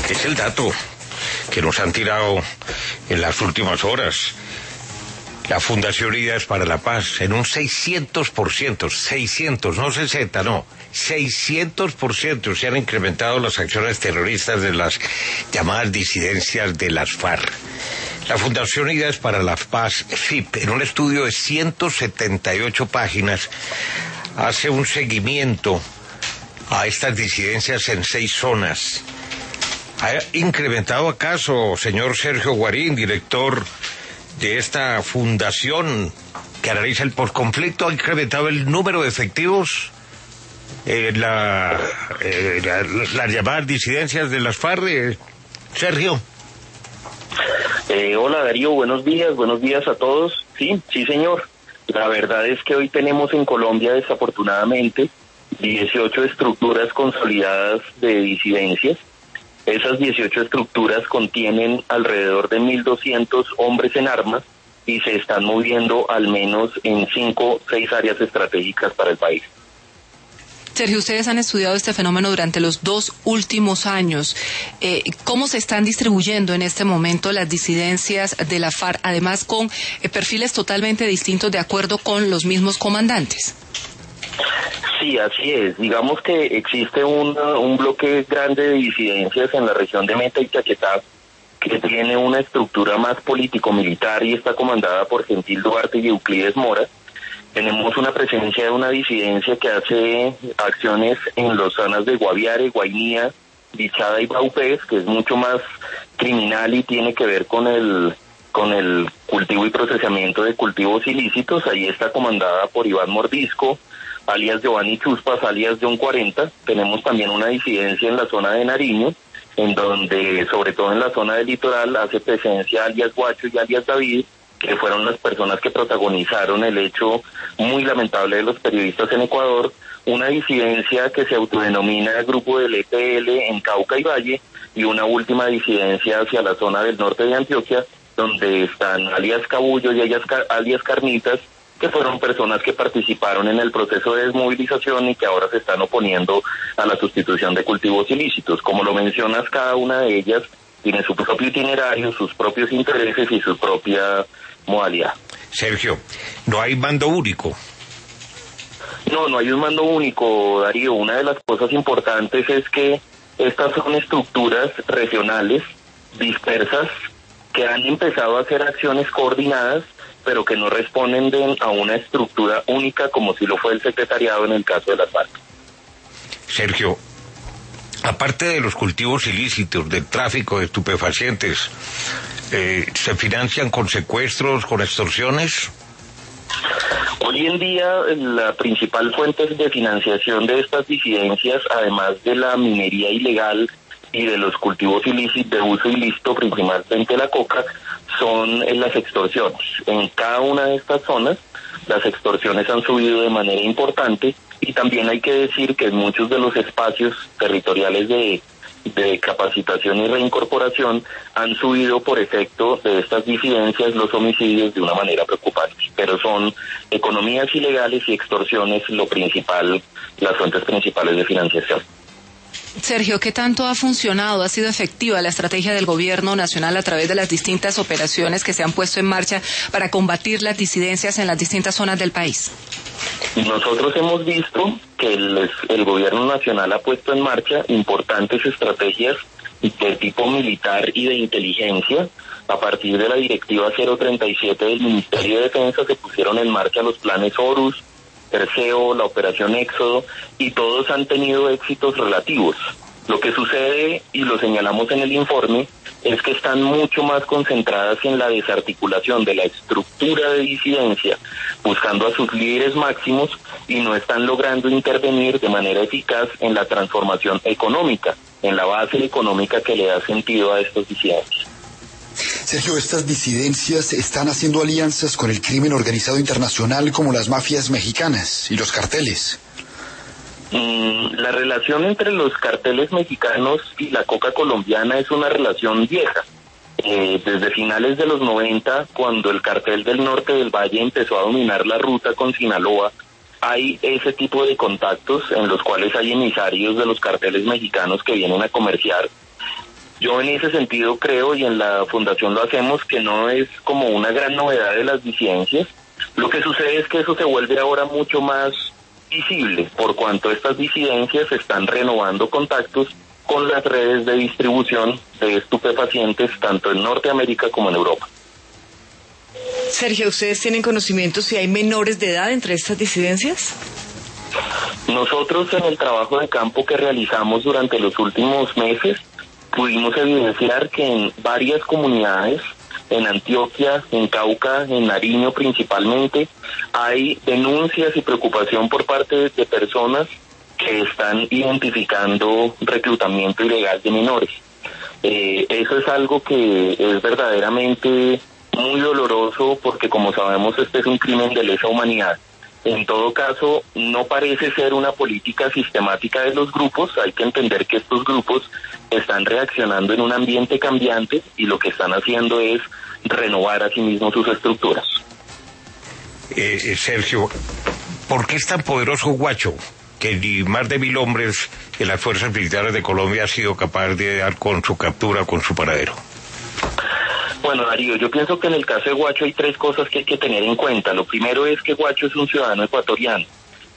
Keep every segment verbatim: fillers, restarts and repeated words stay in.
es el dato que nos han tirado en las últimas horas. La Fundación Ideas para la Paz, en un seiscientos por ciento, seiscientos, no sesenta, no, seiscientos por ciento se han incrementado las acciones terroristas de las llamadas disidencias de las FARC. La Fundación Ideas para la Paz, F I P, en un estudio de ciento setenta y ocho páginas, hace un seguimiento a estas disidencias en seis zonas. ¿Ha incrementado acaso, señor Sergio Guarín, director de esta fundación que analiza el posconflicto, ha incrementado el número de efectivos en la, eh, la, las llamadas disidencias de las FARC? Eh, Sergio. Eh, hola Darío, buenos días, buenos días a todos. Sí, sí señor. La verdad es que hoy tenemos en Colombia, desafortunadamente, dieciocho estructuras consolidadas de disidencias. Esas dieciocho estructuras contienen alrededor de mil doscientos hombres en armas y se están moviendo al menos en cinco, seis áreas estratégicas para el país. Sergio, ustedes han estudiado este fenómeno durante los dos últimos años. Eh, ¿Cómo se están distribuyendo en este momento las disidencias de la FARC, además con eh, perfiles totalmente distintos de acuerdo con los mismos comandantes? Sí, así es. Digamos que existe una, un bloque grande de disidencias en la región de Meta y Caquetá, que tiene una estructura más político-militar y está comandada por Gentil Duarte y Euclides Mora. Tenemos una presencia de una disidencia que hace acciones en las zonas de Guaviare, Guainía, Bichada y Baupés, que es mucho más criminal y tiene que ver con el con el cultivo y procesamiento de cultivos ilícitos. Ahí está comandada por Iván Mordisco, alias Giovanni Chuspas, alias John cuarenta. Tenemos también una disidencia en la zona de Nariño, en donde, sobre todo en la zona del litoral, hace presencia alias Guacho y alias David, que fueron las personas que protagonizaron el hecho muy lamentable de los periodistas en Ecuador. Una disidencia que se autodenomina Grupo del E P L en Cauca y Valle, y una última disidencia hacia la zona del norte de Antioquia, donde están alias Cabullo y alias, alias Carnitas, que fueron personas que participaron en el proceso de desmovilización y que ahora se están oponiendo a la sustitución de cultivos ilícitos. Como lo mencionas, cada una de ellas tiene su propio itinerario, sus propios intereses y su propia modalidad. Sergio, ¿no hay mando único? No, no hay un mando único, Darío. Una de las cosas importantes es que estas son estructuras regionales dispersas que han empezado a hacer acciones coordinadas, pero que no responden de, a una estructura única como si lo fue el secretariado en el caso de las FARC. Sergio, aparte de los cultivos ilícitos, del tráfico de estupefacientes, eh, ¿se financian con secuestros, con extorsiones? Hoy en día la principal fuente de financiación de estas disidencias, además de la minería ilegal y de los cultivos ilícitos de uso ilícito, principalmente la coca, son las extorsiones. En cada una de estas zonas las extorsiones han subido de manera importante, y también hay que decir que en muchos de los espacios territoriales de, de capacitación y reincorporación han subido por efecto de estas disidencias los homicidios de una manera preocupante. Pero son economías ilegales y extorsiones lo principal, las fuentes principales de financiación. Sergio, ¿qué tanto ha funcionado, ha sido efectiva la estrategia del gobierno nacional a través de las distintas operaciones que se han puesto en marcha para combatir las disidencias en las distintas zonas del país? Nosotros hemos visto que el, el gobierno nacional ha puesto en marcha importantes estrategias de tipo militar y de inteligencia. A partir de la directiva cero treinta y siete del Ministerio de Defensa se pusieron en marcha los planes Horus, Perseo, la operación Éxodo, y todos han tenido éxitos relativos. Lo que sucede, y lo señalamos en el informe, es que están mucho más concentradas en la desarticulación de la estructura de disidencia, buscando a sus líderes máximos, y no están logrando intervenir de manera eficaz en la transformación económica, en la base económica que le da sentido a estos disidentes. Sergio, estas disidencias están haciendo alianzas con el crimen organizado internacional como las mafias mexicanas y los carteles. Mm, la relación entre los carteles mexicanos y la coca colombiana es una relación vieja. Eh, desde finales de los noventa, cuando el cartel del norte del Valle empezó a dominar la ruta con Sinaloa, hay ese tipo de contactos en los cuales hay emisarios de los carteles mexicanos que vienen a comerciar. Yo en ese sentido creo, y en la fundación lo hacemos, que no es como una gran novedad de las disidencias. Lo que sucede es que eso se vuelve ahora mucho más visible, por cuanto estas disidencias están renovando contactos con las redes de distribución de estupefacientes tanto en Norteamérica como en Europa. Sergio, ¿ustedes tienen conocimiento si hay menores de edad entre estas disidencias? Nosotros en el trabajo de campo que realizamos durante los últimos meses pudimos evidenciar que en varias comunidades, en Antioquia, en Cauca, en Nariño principalmente, hay denuncias y preocupación por parte de personas que están identificando reclutamiento ilegal de menores. Eh, eso es algo que es verdaderamente muy doloroso porque, como sabemos, este es un crimen de lesa humanidad. En todo caso, no parece ser una política sistemática de los grupos. Hay que entender que estos grupos están reaccionando en un ambiente cambiante y lo que están haciendo es renovar a sí mismos sus estructuras. Eh, eh, Sergio, ¿por qué es tan poderoso Guacho que ni más de mil hombres de las fuerzas militares de Colombia ha sido capaz de dar con su captura, con su paradero? Bueno, Darío, yo pienso que en el caso de Guacho hay tres cosas que hay que tener en cuenta. Lo primero es que Guacho es un ciudadano ecuatoriano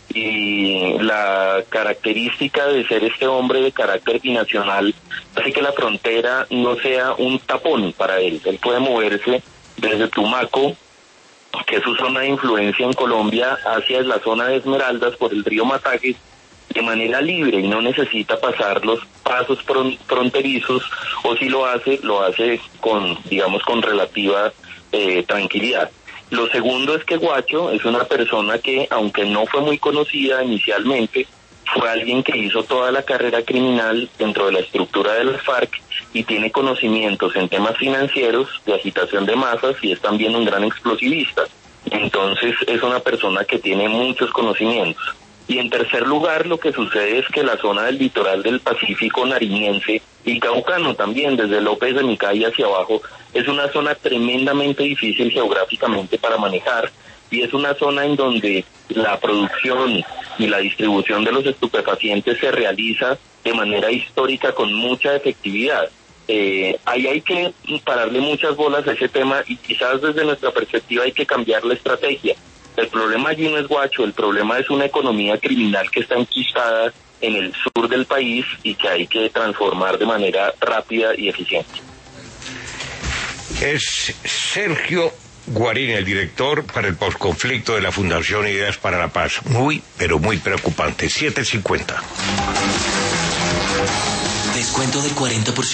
y la característica de ser este hombre de carácter binacional hace que la frontera no sea un tapón para él. Él puede moverse desde Tumaco, que es su zona de influencia en Colombia, hacia la zona de Esmeraldas por el río Matajes de manera libre y no necesita pasar los pasos fronterizos, o si lo hace, lo hace con, digamos, con relativa eh, tranquilidad. Lo segundo es que Guacho es una persona que, aunque no fue muy conocida inicialmente, fue alguien que hizo toda la carrera criminal dentro de la estructura de las FARC y tiene conocimientos en temas financieros, de agitación de masas, y es también un gran explosivista. Entonces es una persona que tiene muchos conocimientos. Y en tercer lugar, lo que sucede es que la zona del litoral del Pacífico nariñense y caucano también, desde López de Micay hacia abajo, es una zona tremendamente difícil geográficamente para manejar, y es una zona en donde la producción y la distribución de los estupefacientes se realiza de manera histórica con mucha efectividad. Eh, ahí hay que pararle muchas bolas a ese tema y quizás desde nuestra perspectiva hay que cambiar la estrategia. El problema allí no es Guacho, el problema es una economía criminal que está enquistada en el sur del país y que hay que transformar de manera rápida y eficiente. Es Sergio Guarín, el director para el posconflicto de la Fundación Ideas para la Paz. Muy, pero muy preocupante. siete cincuenta. Descuento del cuarenta por ciento.